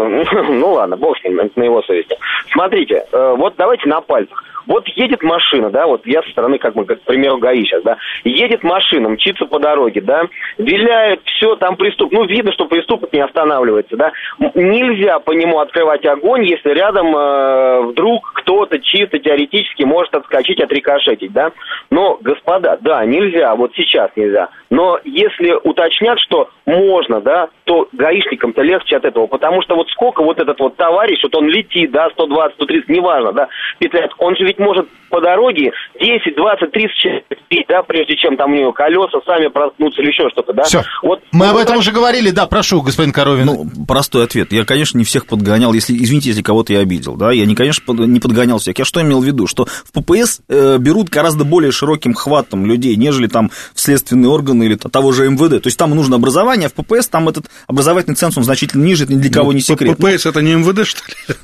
ну ладно, бог с ним, на его совести. Смотрите, вот давайте на пальцах. Вот едет машина, да, вот я со стороны, как бы, как, к примеру, ГАИ сейчас, да, едет машина, мчится по дороге, да, виляет, все, там преступ, ну, видно, что преступник не останавливается, да, нельзя по нему открывать огонь, если рядом э, вдруг кто-то чисто теоретически может отскочить, отрикошетить, да, но, господа, да, нельзя, вот сейчас нельзя, но если уточнят, что можно, да, то гаишникам-то легче от этого, потому что вот сколько вот этот вот товарищ, вот он летит, да, сто двадцать, сто тридцать, неважно, да, петляет, он же ведь может по дороге десять, двадцать, тридцать человек, да, прежде чем там у него колеса сами проснутся или еще что-то, да. Все. Вот, мы вот, об этом вот, уже говорили, да, прошу, господин Коровин. Ну, простой ответ. Я, конечно, не всех подгонял, если, извините, если кого-то я обидел, да, я, не, конечно, не подгонял всех. Я что имел в виду? Что в пэ пэ эс э, берут гораздо более широким хватом людей, нежели там в следственные органы или того же эм вэ дэ. То есть там нужно образование, а в пэ пэ эс там этот образовательный ценз, он значительно ниже, ни для кого не секрет. пэ пэ эс это не эм вэ дэ, что ли?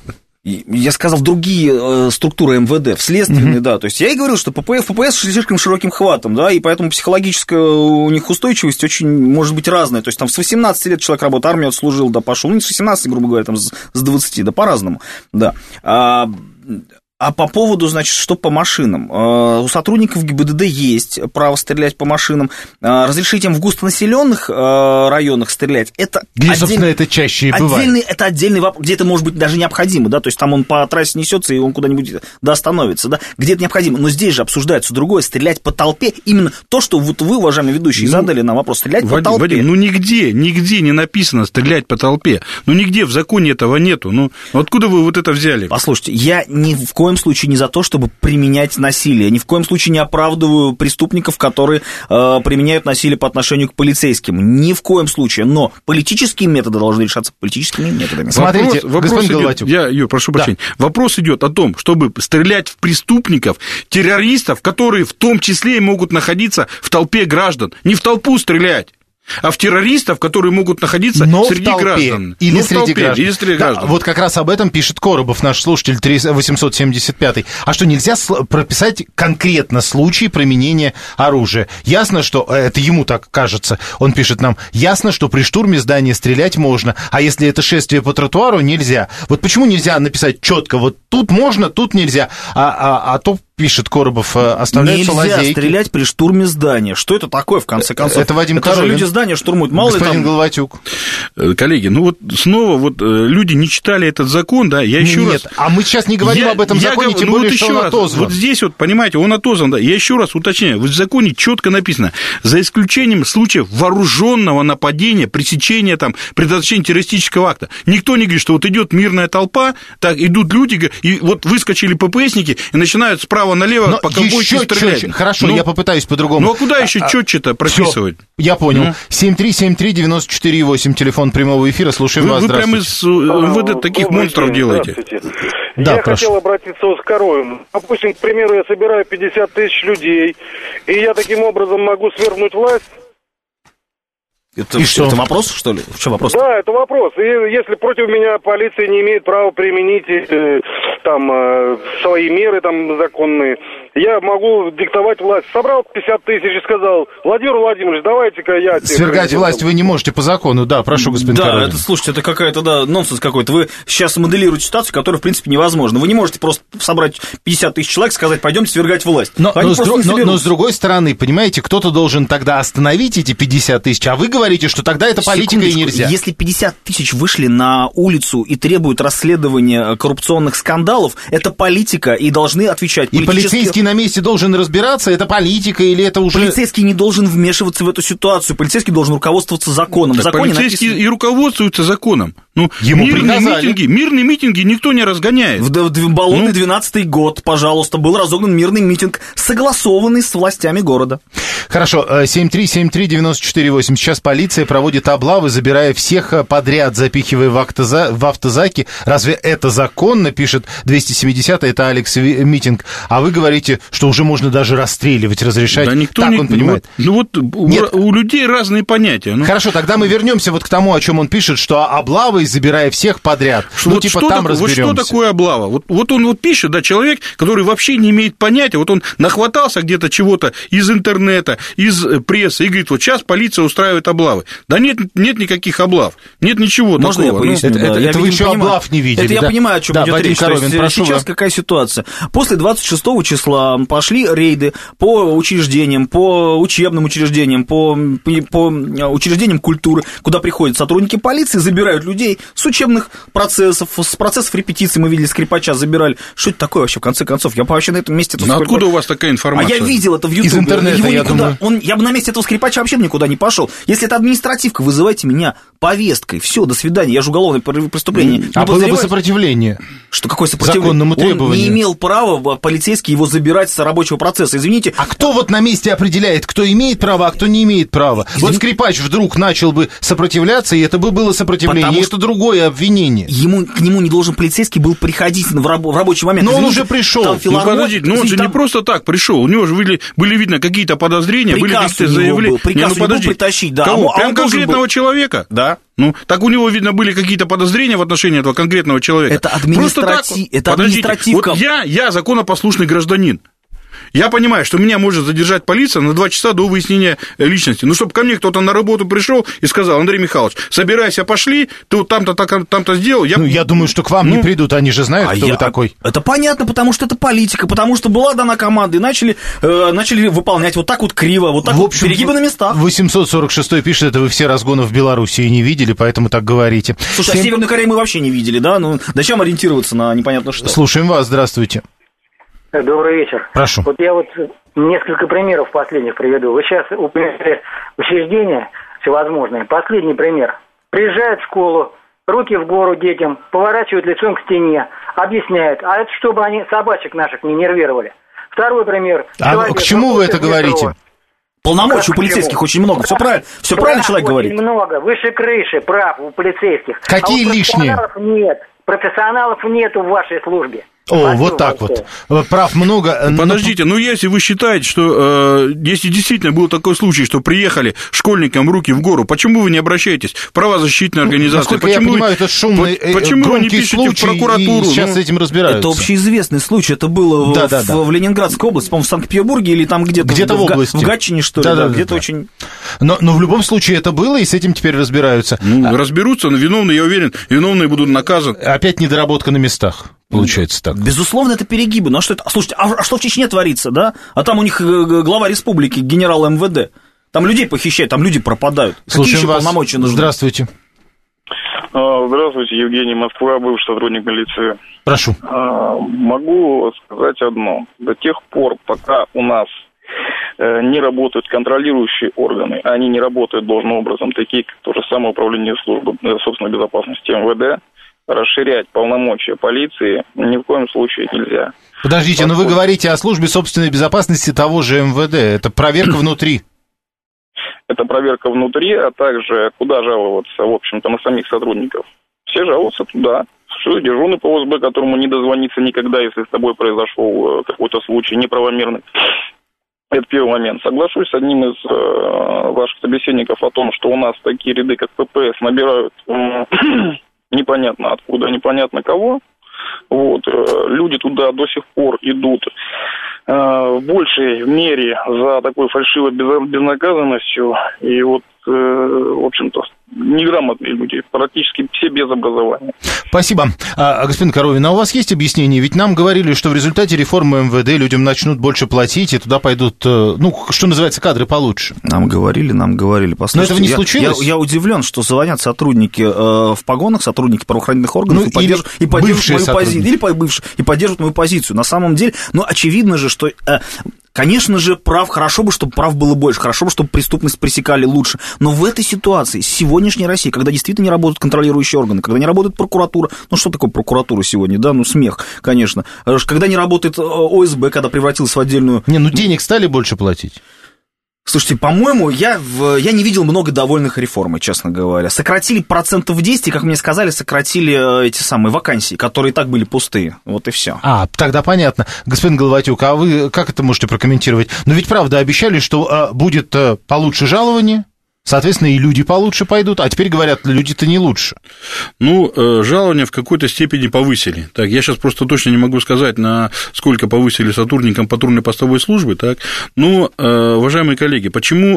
Я сказал, другие э, структуры эм вэ дэ, в следственные, mm-hmm. да, то есть я и говорил, что пэ пэ эс, пэ пэ эс слишком широким хватом, да, и поэтому психологическая у них устойчивость очень может быть разная, то есть там с восемнадцати лет человек работает, армию отслужил, да, пошел, ну не с восемнадцати, грубо говоря, там с двадцати, да, по-разному, да. А, А по поводу, значит, что по машинам? У сотрудников ГИБДД есть право стрелять по машинам. Разрешить им в густонаселенных районах стрелять, это где, отдель... собственно, это чаще и бывает. Отдельный, это отдельный вопрос, где это может быть даже необходимо, да, то есть там он по трассе несется, и он куда-нибудь да, остановится, да, где это необходимо. Но здесь же обсуждается другое, стрелять по толпе, именно то, что вот вы, уважаемые ведущие, ну, задали нам вопрос, стрелять Вадим, по толпе. Вадим, ну нигде, нигде не написано стрелять по толпе, ну нигде в законе этого нету, ну откуда вы вот это взяли? Послушайте, я ни в коем случае не за то, чтобы применять насилие, ни в коем случае не оправдываю преступников, которые э, применяют насилие по отношению к полицейским, ни в коем случае, но политические методы должны решаться политическими методами. Смотрите, вопрос, вопрос идет, я, Юр, прошу прощения, да. Вопрос идет о том, чтобы стрелять в преступников, террористов, которые в том числе могут находиться в толпе граждан, не в толпу стрелять, а в террористов, которые могут находиться но среди в толпе, граждан. Или ну, среди толпе, граждан. Или среди да, граждан. Вот как раз об этом пишет Коробов, наш слушатель восемьсот семьдесят пятый. А что, нельзя прописать конкретно случай применения оружия? Ясно, что... Это ему так кажется. Он пишет нам, ясно, что при штурме здания стрелять можно, а если это шествие по тротуару, нельзя. Вот почему нельзя написать четко, вот тут можно, тут нельзя, а, а, а то... Пишет Коробов, оставляются лазейки. Нельзя стрелять при штурме здания. Что это такое, в конце концов? Это Вадим это Коровин. же люди здания штурмуют. Мало Господин ли там... Головатюк. Коллеги, ну вот снова вот люди не читали этот закон, да, я еще Нет, раз... а мы сейчас не говорим я, об этом законе, я, тем ну более, вот что он раз, отозван. Вот здесь вот, понимаете, он отозван, да, я еще раз уточняю, в законе четко написано, за исключением случаев вооруженного нападения, пресечения, там, предотвращения террористического акта. Никто не говорит, что вот идет мирная толпа, так, идут люди, и вот выскочили ППСники и начинают справа налево, пока еще четче. Хорошо, ну, я попытаюсь по-другому. Ну, а куда еще четче-то прописывать? Всё, я понял. Ну. семь три семь три девять четыре восемь, телефон прямого эфира, слушаем вы, вас, вы прямо из МВД таких Добрый монстров день, делаете. Да, я прошу. хотел обратиться с Коровиным. Допустим, к примеру, я собираю пятьдесят тысяч людей, и я таким образом могу свергнуть власть. Это, и что? Это вопрос, что ли? В чем вопрос? Да, это вопрос. И если против меня полиция не имеет права применить э, там э, свои меры там законные, я могу диктовать власть. Собрал пятьдесят тысяч и сказал: Владимир Владимирович, давайте-ка я... Свергать власть вы не можете по закону, да, прошу, господин Да, Коровин. это, слушайте, это какая-то, да, нонсенс какой-то. Вы сейчас моделируете ситуацию, которая, в принципе, невозможна. Вы не можете просто собрать пятьдесят тысяч человек и сказать: пойдемте свергать власть. Но, но, с друг, но, но с другой стороны, понимаете, кто-то должен тогда остановить эти пятьдесят тысяч, а вы говорите, что тогда это политика и нельзя. Если пятьдесят тысяч вышли на улицу и требуют расследования коррупционных скандалов, это политика, и должны отвечать. И полицейский на месте должен разбираться, это политика или это уже... Полицейский не должен вмешиваться в эту ситуацию, полицейский должен руководствоваться законом. Так полицейский написано... и руководствуются законом. Ну, Ему мирные митинги, мирные митинги никто не разгоняет. В, в, в Болотный двенадцатый год, пожалуйста, был разогнан мирный митинг, согласованный с властями города. Хорошо, семь три семь три девять четыре восемь. Сейчас полиция проводит облавы, забирая всех подряд, запихивая в, автоза... в автозаки. Разве это законно, пишет двести семидесятый, это Алекс Митинг. А вы говорите, что уже можно даже расстреливать, разрешать. Да никто так не... он понимает. Ну вот, ну, вот у, у людей разные понятия. Ну. Хорошо, тогда мы вернемся вот к тому, о чем он пишет, что облавы, забирая всех подряд. Что, ну, вот типа, что там так, разберемся. Вот что такое облава? Вот, вот он вот пишет, да, человек, который вообще не имеет понятия, вот он нахватался где-то чего-то из интернета, из прессы, и говорит, вот сейчас полиция устраивает облавы. Да нет, нет никаких облав, нет ничего Можно такого. Я поясню, ну, да. это, я, это вы еще понимаю, облав не видели. Это да? я понимаю, о чем да, идет Вадим речь. Коровин, есть, прошу сейчас вас. Какая ситуация? После двадцать шестого числа пошли рейды по учреждениям, по учебным учреждениям, по, по учреждениям культуры, куда приходят сотрудники полиции, забирают людей с учебных процессов, с процессов репетиции. Мы видели, скрипача забирали. Что это такое вообще, в конце концов? Я вообще на этом месте... Ну, сколько... откуда у вас такая информация? А я видел это в Ютубе. Из интернета, Его я никуда... думаю. Он... Я бы на месте этого скрипача вообще никуда не пошел. Если это административка, вызывайте меня повесткой. Все, до свидания. Я же уголовное преступление. А было бы сопротивление. Что, какое сопротивление? Законному требованию. Он не имел права, полицейский, его забирать с рабочего процесса. Извините. А кто вот на месте определяет, кто имеет право, а кто не имеет права? Извините. Вот скрипач вдруг начал бы сопротивляться, и это бы было сопротивление, Потому и это другое обвинение. Ему, к нему не должен полицейский был приходить в, раб, в рабочий момент. Но Извините, он уже пришел. Ну, подождите, но он же там... не просто так пришел. У него же были, были видно какие-то подозрения, приказ были какие-то заявления. Приказ не, ну, подожди, притащить, да. Кого? А Прям конкретного был... человека? Да. Ну, так у него, видно, были какие-то подозрения в отношении этого конкретного человека. Это администрати... так... это административка. Вот я, я законопослушный гражданин. Я понимаю, что меня может задержать полиция на два часа до выяснения личности. Ну, чтобы ко мне кто-то на работу пришел и сказал: Андрей Михайлович, собирайся, пошли, ты вот там-то, там-то сделал. Я... Ну, я думаю, что к вам ну... не придут, они же знают, а кто я... вы такой. Это понятно, потому что это политика, потому что была дана команда, и начали, э, начали выполнять вот так вот криво, вот так в общем, вот перегибы на местах. восемьсот сорок шестой пишет, это вы все разгоны в Белоруссии не видели, поэтому так говорите. Слушай, Всем... а Северную Корею мы вообще не видели, да? Ну, зачем ориентироваться на непонятно что? Слушаем вас, здравствуйте. Добрый вечер. Прошу. Вот я вот несколько примеров последних приведу. Вы сейчас упомянули учреждения всевозможные. Последний пример. Приезжают в школу, руки в гору детям, поворачивают лицом к стене, объясняют, а это чтобы они собачек наших не нервировали. Второй пример. А человек, к чему вы это говорите? Полномочий у полицейских очень много. Все правильно, все правильно человек говорит. Очень много, выше крыши прав у полицейских. Какие а лишние? Профессионалов нет. Профессионалов нет в вашей службе. О, Спасибо вот так большое. Вот. Прав много. Подождите, ну если вы считаете, что э, если действительно был такой случай, что приехали школьникам руки в гору, почему вы не обращаетесь в правозащитные организации? Насколько почему я понимаю, вы, это шумный, почему вы не пишете случай, в прокуратуру? И сейчас ну, с этим разбираются. Это общеизвестный случай, это было да, в, да, да. в Ленинградской области, по-моему, в Санкт-Петербурге или там где-то, где-то в, в области. В Гатчине, что ли, да, да, да, где-то да. очень... Но, но в любом случае это было, и с этим теперь разбираются. Ну, а... разберутся, но виновные, я уверен, виновные будут наказаны. Опять недоработка на местах. Получается так. Безусловно, это перегибы. Ну, а что это? Слушайте, а, а что в Чечне творится, да? А там у них глава республики, генерал эм вэ дэ. Там людей похищают, там люди пропадают. Слушаем Какие еще вас. полномочия нужны? Здравствуйте. Здравствуйте, Евгений, Москва, бывший сотрудник милиции. Прошу. Могу сказать одно. До тех пор, пока у нас не работают контролирующие органы, они не работают должным образом, такие как то же самое управление службы собственной безопасности эм вэ дэ, расширять полномочия полиции ни в коем случае нельзя. Подождите, но вы говорите о службе собственной безопасности того же эм вэ дэ. Это проверка внутри. Это проверка внутри, а также куда жаловаться, в общем-то, на самих сотрудников. Все жалуются туда. Что дежурный по о эс бэ, которому не дозвониться никогда, если с тобой произошел какой-то случай неправомерный. Это первый момент. Соглашусь с одним из э, ваших собеседников о том, что у нас такие ряды, как пэ пэ эс, набирают э, непонятно откуда, непонятно кого. Вот. Э, люди туда до сих пор идут э, в большей мере за такой фальшивой безнаказанностью. И вот, э, в общем-то, неграмотные люди, практически все без образования. Спасибо. А, господин Коровин, а у вас есть объяснение? Ведь нам говорили, что в результате реформы эм вэ дэ людям начнут больше платить, и туда пойдут, ну, что называется, кадры получше. Нам говорили, нам говорили. Но этого не я, случилось? Я, я удивлен, что звонят сотрудники э, в погонах, сотрудники правоохранительных органов, ну, и, поддерж... и поддерживают мою позицию. Или бывшие, и поддерживают мою позицию. На самом деле, ну, очевидно же, что... Э, Конечно же, прав, хорошо бы, чтобы прав было больше, хорошо бы, чтобы преступность пресекали лучше. Но в этой ситуации, сегодняшней России, когда действительно не работают контролирующие органы, когда не работает прокуратура, ну что такое прокуратура сегодня, да, ну смех, конечно. Когда не работает о эс бэ, когда превратилась в отдельную... Не, ну денег стали больше платить. Слушайте, по-моему, я, в, я не видел много довольных реформой, честно говоря. Сократили процентов десять, как мне сказали, сократили эти самые вакансии, которые и так были пустые. Вот и все. А, тогда понятно. Господин Головатюк, а вы как это можете прокомментировать? Ну ведь правда обещали, что а, будет а, получше жалование. Соответственно, и люди получше пойдут, а теперь говорят, люди-то не лучше. Ну, жалования в какой-то степени повысили. Так, я сейчас просто точно не могу сказать, на сколько повысили сотрудникам патрульно-постовой службы, так. Но, уважаемые коллеги, почему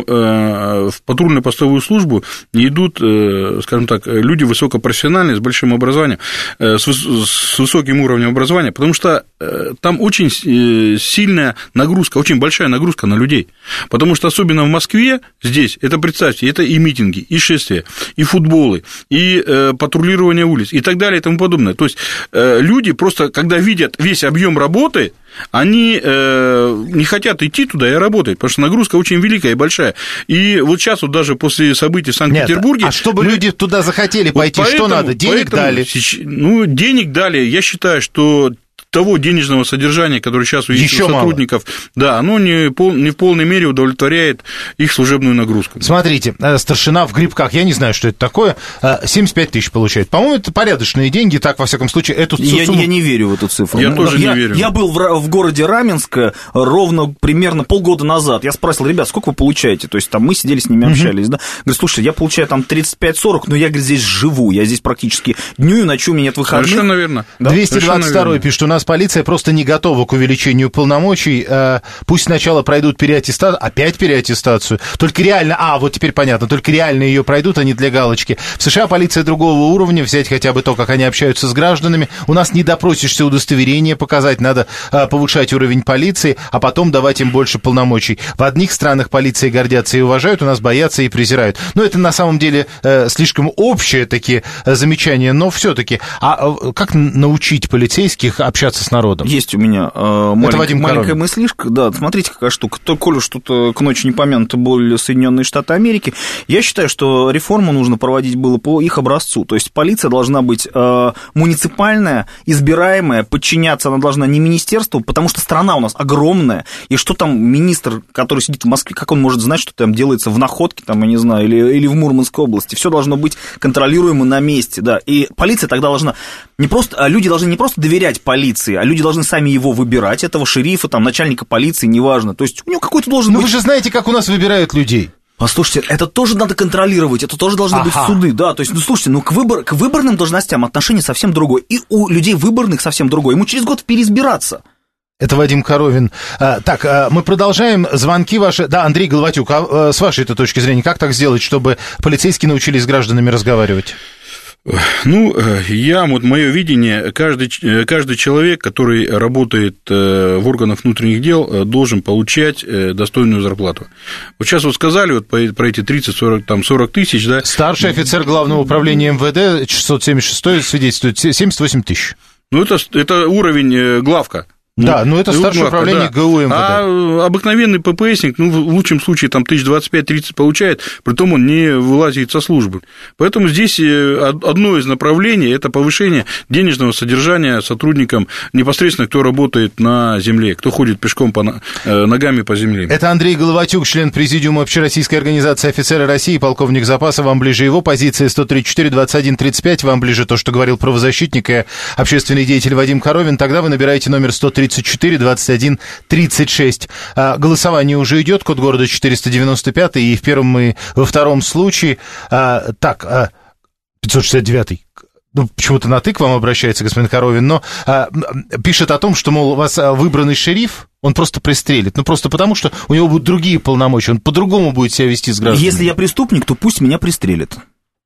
в патрульно-постовую службу не идут, скажем так, люди высокопрофессиональные, с большим образованием, с высоким уровнем образования? Потому что там очень сильная нагрузка, очень большая нагрузка на людей. Потому что особенно в Москве здесь, это, представьте, это и митинги, и шествия, и футболы, и э, патрулирование улиц, и так далее, и тому подобное. То есть э, люди просто, когда видят весь объем работы, они э, не хотят идти туда и работать, потому что нагрузка очень великая и большая. И вот сейчас вот даже после событий в Санкт-Петербурге... Нет, а чтобы мы... люди туда захотели вот пойти, поэтому, что надо? Денег поэтому, дали? Ну, денег дали. Я считаю, что... того денежного содержания, которое сейчас у Еще сотрудников, мало. Да, оно не, пол, не в полной мере удовлетворяет их служебную нагрузку. Смотрите, старшина в Грибках, я не знаю, что это такое, семьдесят пять тысяч получает. По-моему, это порядочные деньги, так, во всяком случае, эту я, сумму... Я не верю в эту цифру. Я ну, тоже я, не верю. Я был в, в городе Раменск ровно примерно полгода назад. Я спросил, ребят, сколько вы получаете? То есть там мы сидели с ними, общались, uh-huh. да? Говорю, слушай, я получаю там тридцать пять сорок, но я, говорит, здесь живу, я здесь практически днюю, ночую, у меня нет выходных. Совершенно верно. Да? двести двадцать второй пишет, у нас полиция просто не готова к увеличению полномочий. Пусть сначала пройдут переаттестацию, опять переаттестацию. Только реально, а, вот теперь понятно, только реально ее пройдут, а не для галочки. В США полиция другого уровня, взять хотя бы то, как они общаются с гражданами. У нас не допросишься удостоверение показать, надо повышать уровень полиции, а потом давать им больше полномочий. В одних странах полиции гордятся и уважают, у нас боятся и презирают. Но это на самом деле слишком общие такие замечания, но все-таки. А как научить полицейских общаться с народом? Есть у меня э, маленькая, маленькая мыслишка. Да, смотрите, какая штука. То, коли что-то к ночи не помянуто были Соединенные Штаты Америки, я считаю, что реформу нужно проводить было по их образцу. То есть полиция должна быть э, муниципальная, избираемая, подчиняться она должна не министерству, потому что страна у нас огромная, и что там министр, который сидит в Москве, как он может знать, что там делается в Находке, там, я не знаю, или, или в Мурманской области. Все должно быть контролируемо на месте, да. И полиция тогда должна не просто, а люди должны не просто доверять полиции, а люди должны сами его выбирать, этого шерифа, там, начальника полиции, неважно. То есть у него какой-то должен Но быть... вы же знаете, как у нас выбирают людей. Послушайте, это тоже надо контролировать, это тоже должны ага. быть суды, да, то есть, ну, слушайте, ну, к, выбор, к выборным должностям отношение совсем другое, и у людей выборных совсем другое, ему через год переизбираться. Это Вадим Коровин. А, так, а, мы продолжаем. Звонки ваши. Да, Андрей Головатюк, а, а, с вашей точки зрения, как так сделать, чтобы полицейские научились с гражданами разговаривать? Ну, я, вот мое видение, каждый, каждый человек, который работает в органах внутренних дел, должен получать достойную зарплату. Вот сейчас вот сказали вот про эти тридцать-сорок, там, сорок тысяч, да? Старший офицер Главного управления эм вэ дэ, шестьсот семьдесят шестой, свидетельствует семьдесят восемь тысяч. Ну, это, это уровень главка. Да, ну это старшее управление да. ГУ МВД. А обыкновенный ППСник, ну, в лучшем случае, там, тысяч двадцать пять тридцать получает, притом он не вылазит со службы. Поэтому здесь одно из направлений – это повышение денежного содержания сотрудникам непосредственно, кто работает на земле, кто ходит пешком по ногами по земле. Это Андрей Головатюк, член президиума Общероссийской организации офицеры России, полковник запаса. Вам ближе его позиция сто тридцать четыре двадцать один тридцать пять, вам ближе то, что говорил правозащитник и общественный деятель Вадим Коровин. Тогда вы набираете номер сто тридцать четыре двадцать один тридцать шесть. А, голосование уже идет, код города четыреста девяносто пять, и в первом и во втором случае. А, так, а, пятьсот шестьдесят девять. Ну, почему-то на «ты» к вам обращается господин Коровин, но а, пишет о том, что, мол, у вас выбранный шериф, он просто пристрелит. Ну, просто потому, что у него будут другие полномочия, он по-другому будет себя вести с гражданами. Если я преступник, то пусть меня пристрелят.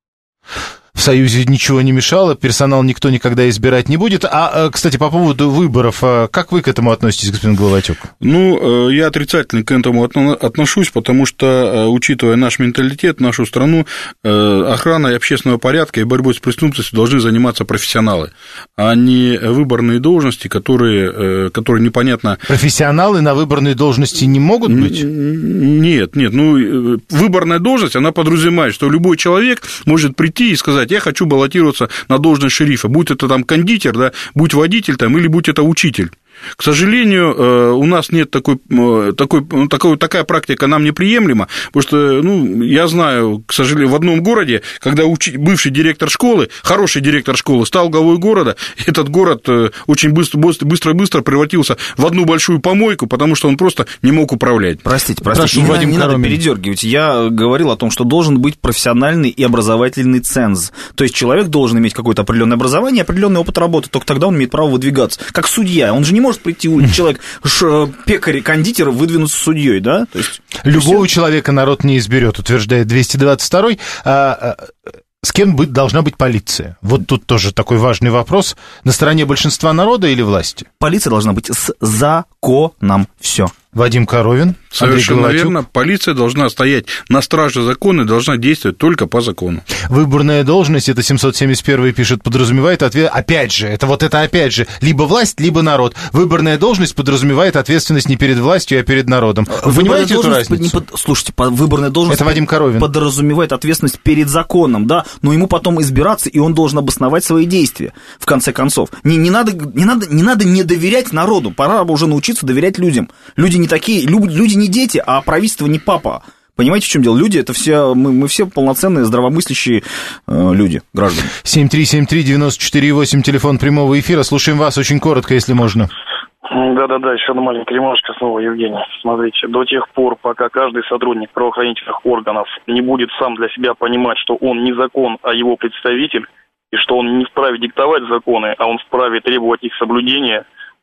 В Союзе ничего не мешало, персонал никто никогда избирать не будет. А, кстати, по поводу выборов, как вы к этому относитесь, господин Головатюк? Ну, я отрицательно к этому отношусь, потому что, учитывая наш менталитет, нашу страну, охраной общественного порядка и борьбой с преступностью должны заниматься профессионалы, а не выборные должности, которые, которые непонятно... Профессионалы на выборные должности не могут быть? Нет, нет, ну, выборная должность, она подразумевает, что любой человек может прийти и сказать: я хочу баллотироваться на должность шерифа, будь это там кондитер, да, будь водитель там, или будь это учитель. К сожалению, у нас нет такой, такой, такой, такая практика нам неприемлема, потому что, ну, я знаю, к сожалению, в одном городе, когда учи, бывший директор школы, хороший директор школы, стал главой города, этот город очень быстро-быстро превратился в одну большую помойку, потому что он просто не мог управлять. Простите, простите, не, не надо передергивать. Я говорил о том, что должен быть профессиональный и образовательный ценз. То есть человек должен иметь какое-то определенное образование, определенный опыт работы, только тогда он имеет право выдвигаться. Как судья, он же не может может прийти человек, пекарь, кондитер, выдвинуться судьей, да? То есть, любого все... человека народ не изберет, утверждает двести двадцать второй. А, с кем быть, должна быть полиция? Вот тут тоже такой важный вопрос. На стороне большинства народа или власти? Полиция должна быть с законом. Все. Вадим Коровин. Совершенно верно. Полиция должна стоять на страже закона и должна действовать только по закону. Выборная должность, это семьсот семьдесят первый пишет, подразумевает ответ... Опять же, это вот это опять же, либо власть, либо народ. Выборная должность подразумевает ответственность не перед властью, а перед народом. Вы выборная понимаете эту разницу? Под... Слушайте, выборная должность... Это Вадим Коровин. Подразумевает ответственность перед законом, да, но ему потом избираться, и он должен обосновать свои действия, в конце концов. Не, не, надо, не, надо, не надо не доверять народу, пора уже научиться доверять людям. Люди не такие, люди не дети, а правительство не папа. Понимаете, в чем дело? Люди, это все, мы, мы все полноценные, здравомыслящие э, люди, граждане. семь три семь три девять четыре восемь, телефон прямого эфира. Слушаем вас очень коротко, если можно. Да-да-да, еще одна маленькая ремарочка снова, Евгений. Смотрите, до тех пор, пока каждый сотрудник правоохранительных органов не будет сам для себя понимать, что он не закон, а его представитель, и что он не вправе диктовать законы, а он вправе требовать их соблюдения,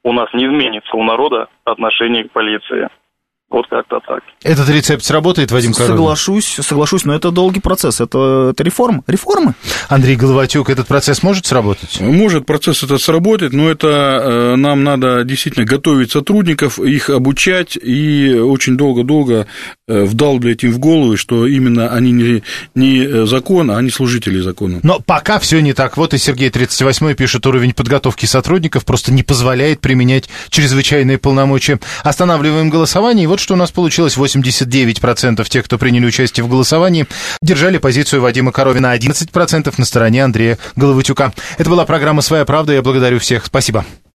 у нас не изменится у народа отношение к полиции. Вот как-то так. Этот рецепт сработает, Вадим Коровин? Соглашусь, соглашусь, но это долгий процесс, это, это реформа, реформы. Андрей Головатюк, этот процесс может сработать? Может процесс этот сработать, но это э, нам надо действительно готовить сотрудников, их обучать и очень долго-долго э, вдалбливать им в голову, что именно они не, не закон, а они служители закона. Но пока все не так. Вот и Сергей тридцать восьмой пишет, уровень подготовки сотрудников просто не позволяет применять чрезвычайные полномочия. Останавливаем голосование, и вот что у нас получилось. восемьдесят девять процентов тех, кто приняли участие в голосовании, держали позицию Вадима Коровина, одиннадцать процентов на стороне Андрея Головатюка. Это была программа «Своя правда». Я благодарю всех. Спасибо.